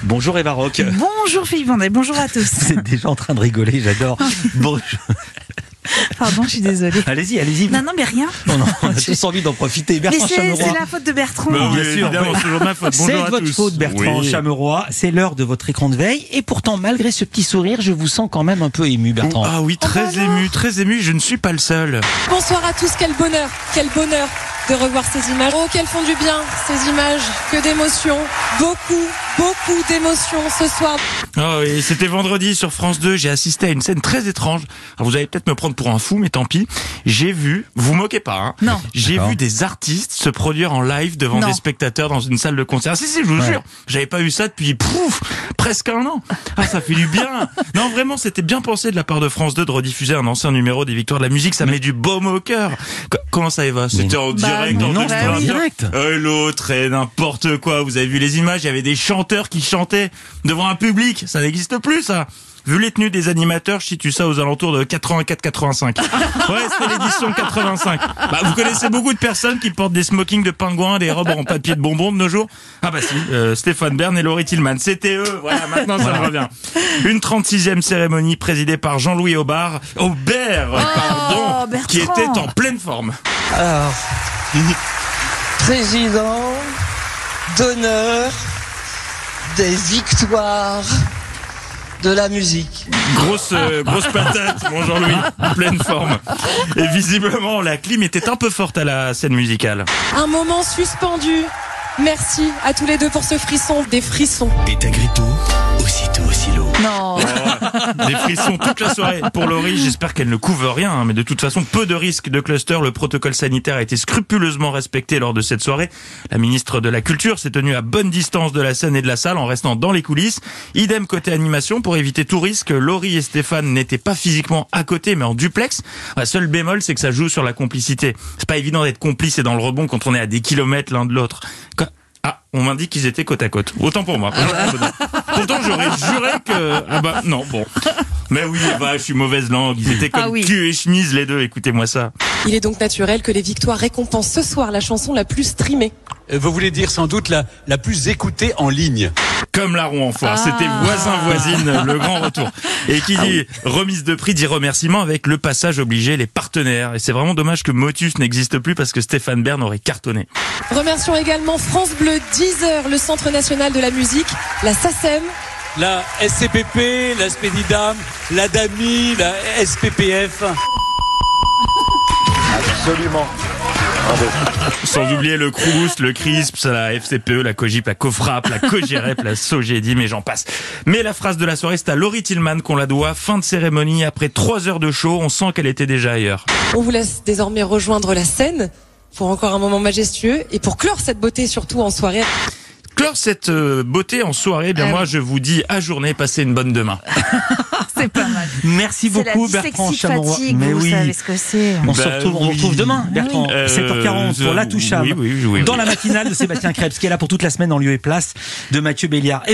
Bonjour Eva Rock. Bonjour Philippe Vendée, bonjour à tous. Vous êtes déjà en train de rigoler, j'adore. Bonjour. Pardon, je suis désolée. Allez-y. Non, mais rien. Non, on a tous envie d'en profiter. Mais Bertrand c'est Chameroy. la faute de Bertrand. Bien sûr. Évidemment, c'est toujours ma faute. C'est Bonjour de à votre tous. faute, Bertrand Oui. Chameroy. C'est l'heure de votre écran de veille. Et pourtant, malgré ce petit sourire, je vous sens quand même un peu ému, Bertrand. Ah oui, très ému. Je ne suis pas le seul. Bonsoir à tous, quel bonheur de revoir ces images. Oh, qu'elles font du bien, ces images, que d'émotions, beaucoup d'émotions ce soir. Ah oui, c'était vendredi sur France 2, j'ai assisté à une scène très étrange. Alors vous allez peut-être me prendre pour un fou, mais tant pis. J'ai vu, vous moquez pas, hein. Non. J'ai D'accord. vu des artistes se produire en live devant Non. des spectateurs dans une salle de concert. Si, je vous jure. J'avais pas eu ça depuis, presque un an. Ah, ça fait du bien. Non, vraiment, c'était bien pensé de la part de France 2 de rediffuser un ancien numéro des Victoires de la musique. Ça met du baume au cœur. Comment ça, Eva? C'était en direct, non, enregistré. bah oui. Direct. L'autre et n'importe quoi. Vous avez vu les images, il y avait des chanteurs qui chantaient devant un public. Ça n'existe plus, ça. Vu les tenues des animateurs, je situe ça aux alentours de 84-85. Ouais, c'était l'édition 85. Bah, vous connaissez beaucoup de personnes qui portent des smokings de pingouins, des robes en papier de bonbons de nos jours. Ah bah si, Stéphane Bern et Laurie Tillman. C'était eux. Voilà, maintenant ça me revient. Une 36e cérémonie présidée par Jean-Louis Aubert, Bertrand. qui était en pleine forme. Alors, président d'honneur des victoires de la musique. Grosse patate, mon Jean-Louis, en pleine forme. Et visiblement, la clim était un peu forte à la scène musicale. Un moment suspendu. Merci à tous les deux pour ce frisson, des frissons. Et Agrito, aussitôt au silo. Non. Des frissons toute la soirée pour Laurie. J'espère qu'elle ne couvre rien, hein, mais de toute façon, peu de risques de cluster. Le protocole sanitaire a été scrupuleusement respecté lors de cette soirée. La ministre de la Culture s'est tenue à bonne distance de la scène et de la salle en restant dans les coulisses. Idem côté animation, pour éviter tout risque, Laurie et Stéphane n'étaient pas physiquement à côté, mais en duplex. Seul bémol, c'est que ça joue sur la complicité. C'est pas évident d'être complice et dans le rebond quand on est à des kilomètres l'un de l'autre. On m'indique qu'ils étaient côte à côte. Autant pour moi. Pourtant, j'aurais juré que... non, bon. Mais oui, je suis mauvaise langue. Ils étaient comme cul et chemise, les deux. Écoutez-moi ça. Il est donc naturel que les victoires récompensent ce soir la chanson la plus streamée. Vous voulez dire sans doute la plus écoutée en ligne. Comme la roue en foire. C'était voisin-voisine, le grand retour. Et qui dit remise de prix dit remerciement avec le passage obligé les partenaires. Et c'est vraiment dommage que Motus n'existe plus parce que Stéphane Bern aurait cartonné. Remercions également France Bleu, Deezer, le Centre National de la Musique, la SACEM, La SCPP, la Spédidam, la DAMI, la SPPF. Absolument. Sans oublier le Crous, le CRISPS, la FCPE, la COGIP, la COFRAP, la COGEREP, la SOGEDIM et j'en passe. Mais la phrase de la soirée, c'est à Laurie Tillman qu'on la doit. Fin de cérémonie, après 3 heures de show, on sent qu'elle était déjà ailleurs. On vous laisse désormais rejoindre la scène pour encore un moment majestueux et pour clore cette beauté surtout en soirée. Clore cette beauté en soirée, moi je vous dis à journée, passez une bonne demain. C'est pas mal. Merci beaucoup, C'est la Bertrand dyslexie Chameroy. fatigue, Mais vous oui. savez ce que c'est. On se retrouve demain, Bertrand. 7h40 pour La Touchable. Oui. Dans la matinale de Sébastien Krebs, qui est là pour toute la semaine en lieu et place de Mathieu Béliard.